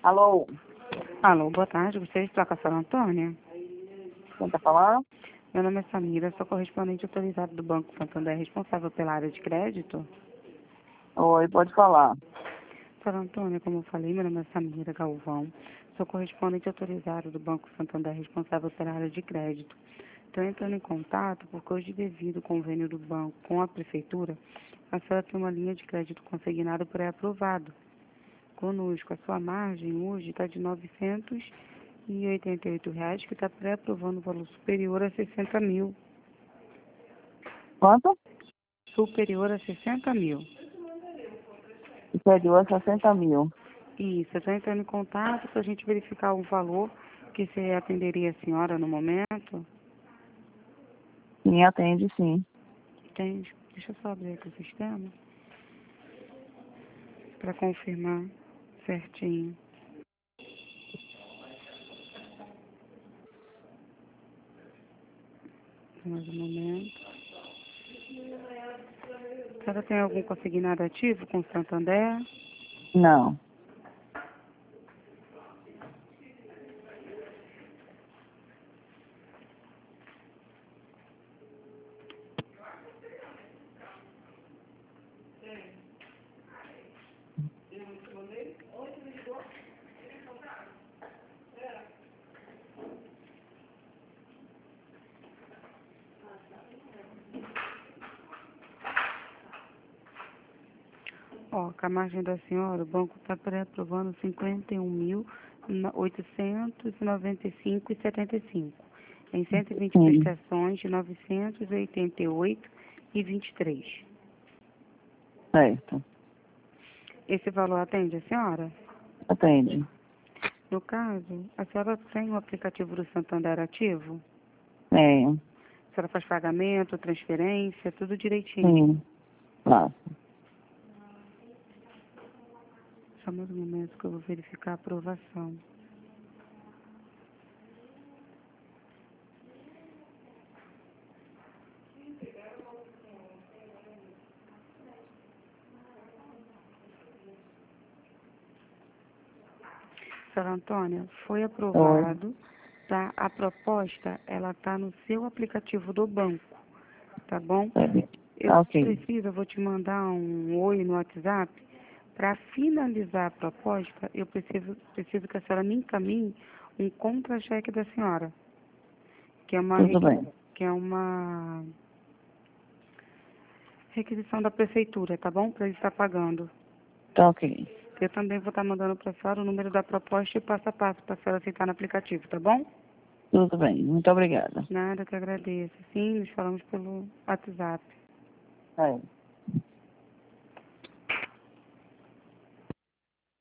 Alô, Alô, boa tarde. Gostaria de falar com a senhora Antônia? quem tá falando? Meu nome é Samira, sou correspondente autorizado do Banco Santander, responsável pela área de crédito. Oi, pode falar. Senhora Antônia, como eu falei, meu nome é Samira Galvão, sou correspondente autorizado do Banco Santander, responsável pela área de crédito. Estou entrando em contato porque hoje, devido ao convênio do banco com a prefeitura, a senhora tem uma linha de crédito consignado pré-aprovado. Conosco, a sua margem hoje está de R$ 988, que está pré-aprovando o valor superior a 60 mil. Quanto? Superior a 60 mil. Superior a 60 mil. Isso, eu estou entrando em contato para a gente verificar o valor que você atenderia a senhora no momento. Sim, atende sim. Entende? Deixa eu só abrir aqui o sistema para confirmar certinho. Mais um momento. A senhora tem algum consignado ativo com o Santander? Não. Ó, com a margem da senhora, o banco está pré-aprovando 51.895,75. Em 120 Sim, prestações de 988,23. certo. Esse valor atende a senhora? Atende. No caso, a senhora tem o aplicativo do Santander ativo? Tenho. A senhora faz pagamento, transferência, tudo direitinho. Sim. Faço. Só mais um momento que eu vou verificar a aprovação. Senhora Antônia, foi Oi. aprovado, tá? A proposta, ela tá no seu aplicativo do banco, tá bom? Eu Tá ok. preciso, eu vou te mandar um oi no WhatsApp. Para finalizar a proposta, eu preciso que a senhora me encaminhe um contra-cheque da senhora, que é Tudo bem. uma requisição da prefeitura, tá bom? Para ele estar pagando. Tá ok. Eu também vou estar mandando para a senhora o número da proposta e passo a passo para a senhora aceitar no aplicativo, tá bom? Tudo bem. Muito obrigada. Nada, que agradeço. Sim, nos falamos pelo WhatsApp. É.